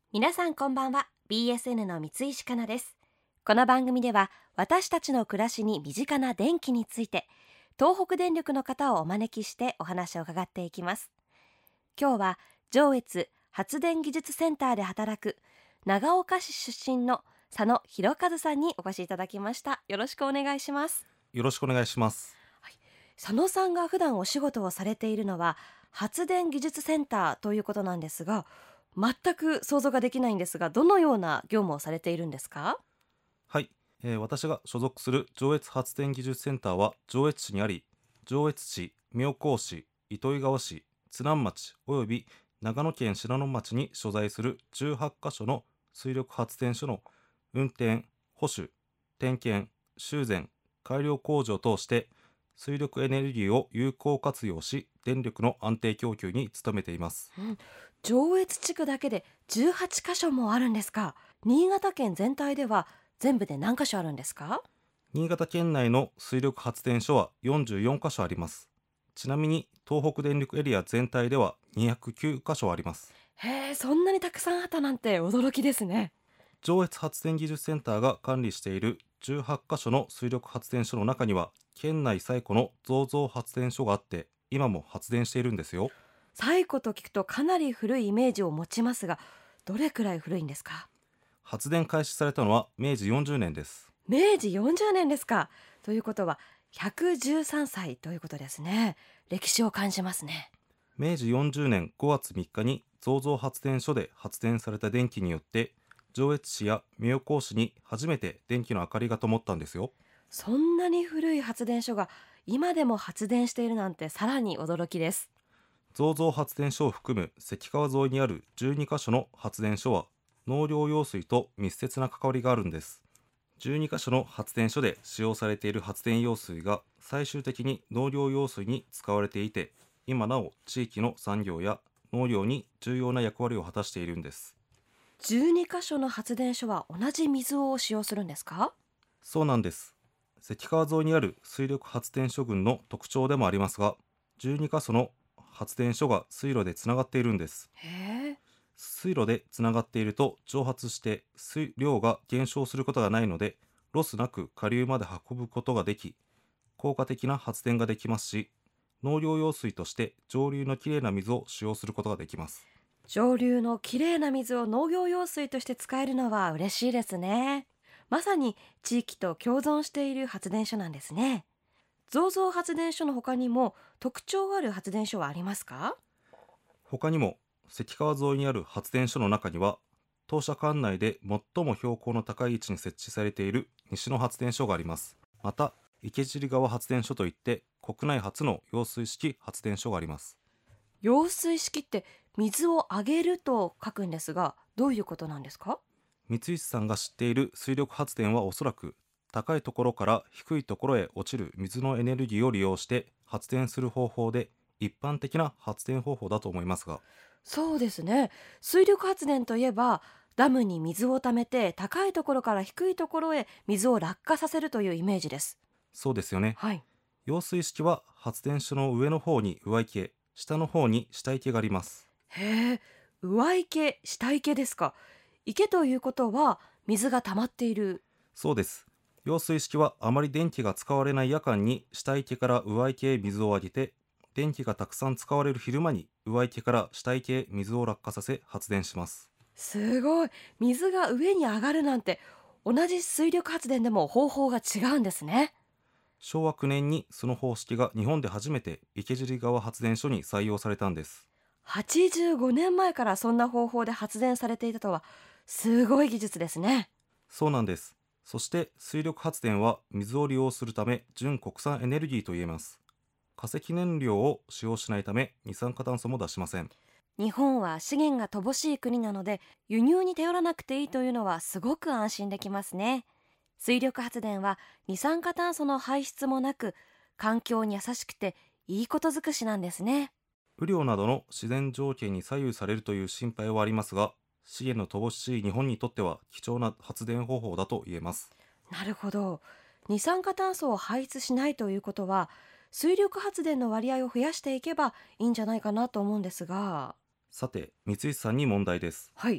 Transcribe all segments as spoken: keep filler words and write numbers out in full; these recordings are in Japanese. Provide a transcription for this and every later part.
皆さんこんばんは。 ビーエスエヌ の三石かなです。この番組では私たちの暮らしに身近な電気について東北電力の方をお招きしてお話を伺っていきます。今日は上越発電技術センターで働く長岡市出身の佐野博和さんにお越しいただきました。よろしくお願いします。 よろしくお願いします。 佐野さんが普段お仕事をされているのは発電技術センターということなんですが、全く想像ができないんですが、どのような業務をされているんですか？ はい、えー私が所属する上越発電技術センターは上越市にあり、上越市、妙高市、糸魚川市、津南町および長野県信濃町に所在するじゅうはちカ所の水力発電所の運転、保守、点検、修繕、改良工事を通して水力エネルギーを有効活用し、電力の安定供給に努めています。 うん、上越地区だけでじゅうはちカ所もあるんですか？新潟県全体では全部で何カ所あるんですか？ 新潟県内の水力発電所はよんじゅうよんカ所あります。ちなみに東北電力エリア全体ではにひゃくきゅうカ所あります。 へえ、そんなにたくさんあったなんて驚きですね。 上越発電技術センターが管理しているじゅうはちカ所の水力発電所の中には、県内最古の造造発電所があって、今も発電しているんですよ。 最古と聞くとかなり古いイメージを持ちますが、どれくらい古いんですか？ 発電開始されたのは明治よんじゅうねんです。 明治よんじゅうねんですか。ということはひゃくじゅうさんさいということですね。歴史を感じますね。 明治よんじゅうねんごがつみっかに造造発電所で発電された電気によって、上越市や妙高市に初めて電気の明かりが灯ったんですよ。 そんなに古い発電所が今でも発電しているなんてさらに驚きです。 造造発電所を含む関川沿いにあるじゅうにカ所の発電所は農業用水と密接な関わりがあるんです。じゅうにカ所の発電所で使用されている発電用水が最終的に農業用水に使われていて、今なお地域の産業や農業に重要な役割を果たしているんです。 じゅうにカ所の発電所は同じ水を使用するんですか？ そうなんです。関川沿いにある水力発電所群の特徴でもありますが、じゅうにカ所の発電所が水路でつながっているんです。 へえ。 水路でつながっていると蒸発して水量が減少することがないので、ロスなく下流まで運ぶことができ、効果的な発電ができますし、農業用水として上流のきれいな水を使用することができます。 上流のきれいな水を農業用水として使えるのは嬉しいですね。まさに地域と共存している発電所なんですね。造造発電所の他にも特徴ある発電所はありますか？ 他にも関川沿いにある発電所の中には、当社管内で最も標高の高い位置に設置されている西野発電所があります。また池尻川発電所といって国内初の揚水式発電所があります。 揚水式って水を上げると書くんですが、どういうことなんですか？ 三石さんが知っている水力発電はおそらく高いところから低いところへ落ちる水のエネルギーを利用して発電する方法で、一般的な発電方法だと思いますが。 そうですね。水力発電といえばダムに水を溜めて高いところから低いところへ水を落下させるというイメージです。 そうですよね。 はい。 揚水式は発電所の上の方に上池、下の方に下池があります。 へえ、上池、下池ですか。池ということは水が溜まっている。 そうです。揚水式はあまり電気が使われない夜間に下池から上池へ水を上げて、電気がたくさん使われる昼間に上池から下池へ水を落下させ発電します。 すごい。水が上に上がるなんて、同じ水力発電でも方法が違うんですね。 しょうわきゅうねんにその方式が日本で初めて池尻川発電所に採用されたんです。 はちじゅうごねんまえからそんな方法で発電されていたとは、すごい技術ですね。 そうなんです。そして水力発電は水を利用するため純国産エネルギーと言えます。化石燃料を使用しないため二酸化炭素も出しません。 日本は資源が乏しい国なので、輸入に頼らなくていいというのはすごく安心できますね。水力発電は二酸化炭素の排出もなく、環境に優しくていいこと尽くしなんですね。 雨量などの自然条件に左右されるという心配はありますが、資源の乏しい日本にとっては貴重な発電方法だと言えます。 なるほど。二酸化炭素を排出しないということは、水力発電の割合を増やしていけばいいんじゃないかなと思うんですが。 さて、三石さんに問題です。 はい。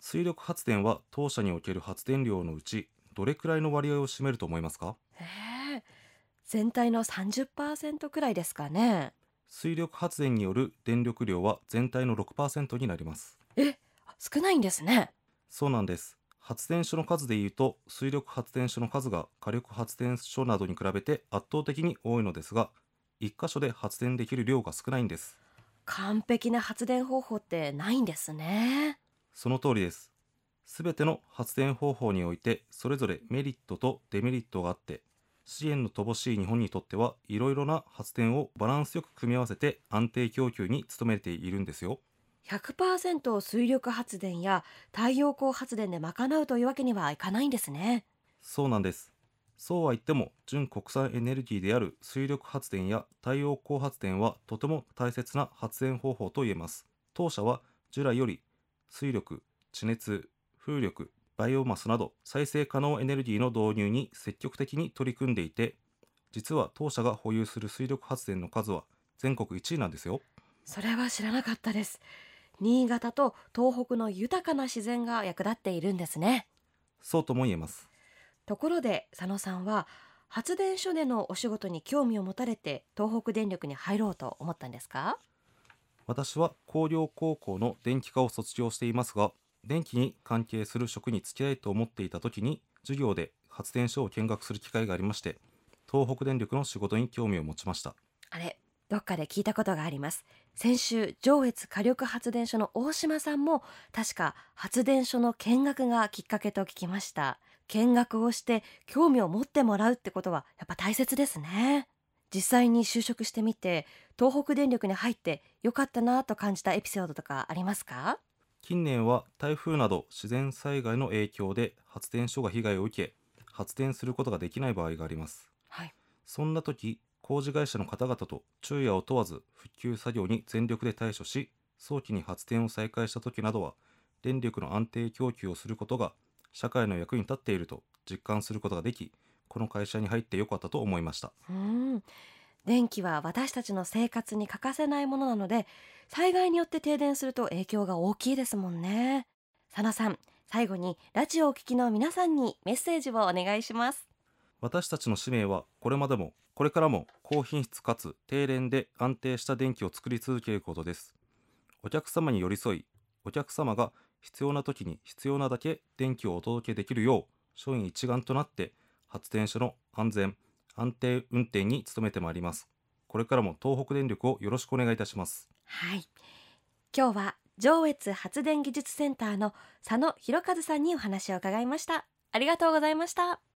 水力発電は当社における発電量のうちどれくらいの割合を占めると思いますか？ へえ、全体の さんじゅっパーセント くらいですかね。 水力発電による電力量は全体の ろくパーセント になります。 え、少ないんですね。 そうなんです。発電所の数でいうと、水力発電所の数が火力発電所などに比べて圧倒的に多いのですが、一箇所で発電できる量が少ないんです。 完璧な発電方法ってないんですね。 その通りです。すべての発電方法において、それぞれメリットとデメリットがあって、資源の乏しい日本にとってはいろいろな発電をバランスよく組み合わせて安定供給に努めているんですよ。 ひゃくパーセント 水力発電や太陽光発電で賄うというわけにはいかないんですね。 そうなんです。そうは言っても、純国産エネルギーである水力発電や太陽光発電はとても大切な発電方法と言えます。当社は従来より水力、地熱、風力、バイオマスなど再生可能エネルギーの導入に積極的に取り組んでいて、実は当社が保有する水力発電の数は全国いちいなんですよ。 それは知らなかったです。新潟と東北の豊かな自然が役立っているんですね。 そうとも言えます。 ところで佐野さんは発電所でのお仕事に興味を持たれて東北電力に入ろうと思ったんですか？ 私は工業高校の電気科を卒業していますが、電気に関係する職に就きたいと思っていた時に、授業で発電所を見学する機会がありまして、東北電力の仕事に興味を持ちました。 あれ、どっかで聞いたことがあります。先週上越火力発電所の大島さんも確か発電所の見学がきっかけと聞きました。見学をして興味を持ってもらうってことはやっぱ大切ですね。実際に就職してみて東北電力に入ってよかったなと感じたエピソードとかありますか？ 近年は台風など自然災害の影響で発電所が被害を受け、発電することができない場合があります。 はい。 そんな時、工事会社の方々と昼夜を問わず復旧作業に全力で対処し、早期に発電を再開した時などは、電力の安定供給をすることが社会の役に立っていると実感することができ、この会社に入ってよかったと思いました。 うーん電気は私たちの生活に欠かせないものなので、災害によって停電すると影響が大きいですもんね。佐野さん、最後にラジオをお聞きの皆さんにメッセージをお願いします。 私たちの使命はこれまでもこれからも高品質かつ低廉で安定した電気を作り続けることです。お客様に寄り添い、お客様が必要な時に必要なだけ電気をお届けできるよう、諸員一丸となって発電所の安全、安定運転に努めてまいります。これからも東北電力をよろしくお願いいたします。 はい。今日は上越発電技術センターの佐野博和さんにお話を伺いました。ありがとうございました。